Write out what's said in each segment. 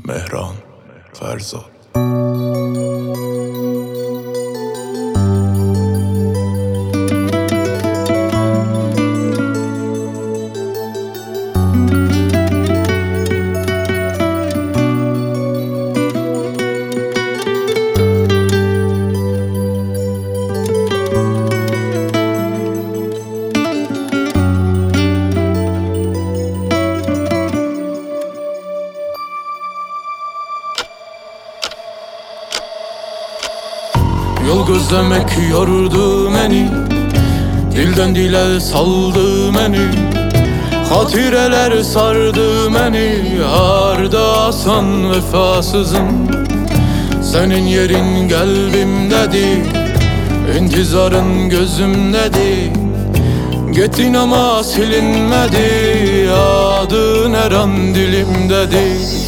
Mehran Ferzad. Yol gözlemek yordu beni, dilden dile saldı beni. Hatireler sardı beni, harda asan vefasızım. Senin yerin kalbimdedir, intizarın gözümdedir. Gittin ama silinmedi, adın her an dilimdedir.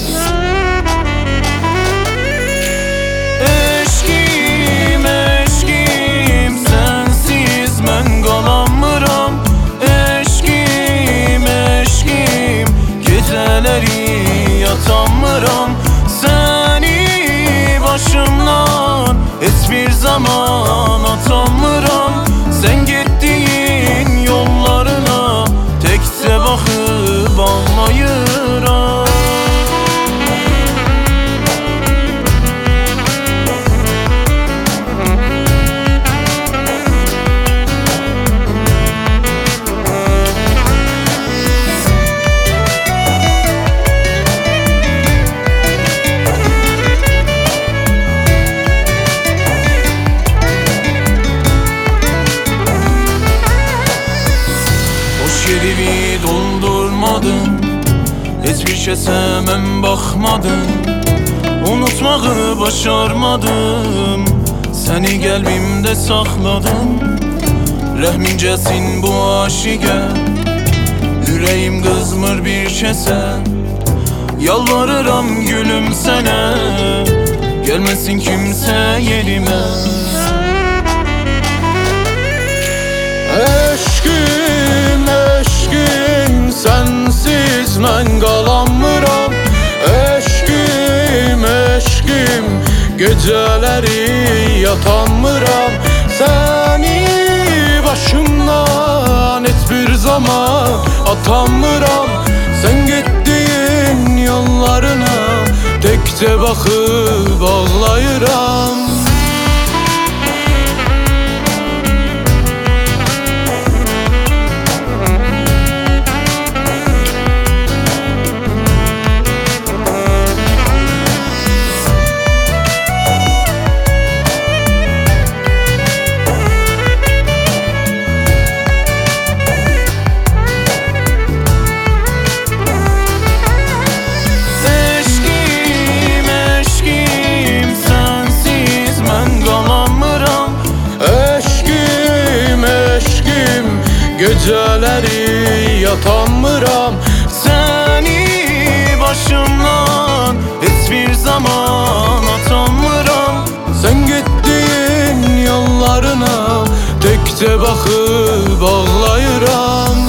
Yatamıram seni başımdan, hiçbir zaman atamıram. Sen gittiğin yollarına tekse bakıp anlayıram. Yerimi doldurmadın, hiçbir şey sevmem bakmadın. Unutmağı başarmadım, seni kalbimde sakladım. Rəhmincesin bu aşiqə, yüreğim kızmır bir kesen. Yalvarıram gülüm sənə, gelmesin kimse yerime. Eşkim, eşkim, sensiz mən qalamıram. Eşkim, eşkim, geceleri yatamıram. Seni başımdan hiçbir zaman atamıram. Sen gittiğin yollarına tekçe bakıp ağlayıram. Geceleri yatamıram. Seni başımdan hiçbir zaman atamıram. Sen gittiğin yollarına tekçe bakıp ağlayıram.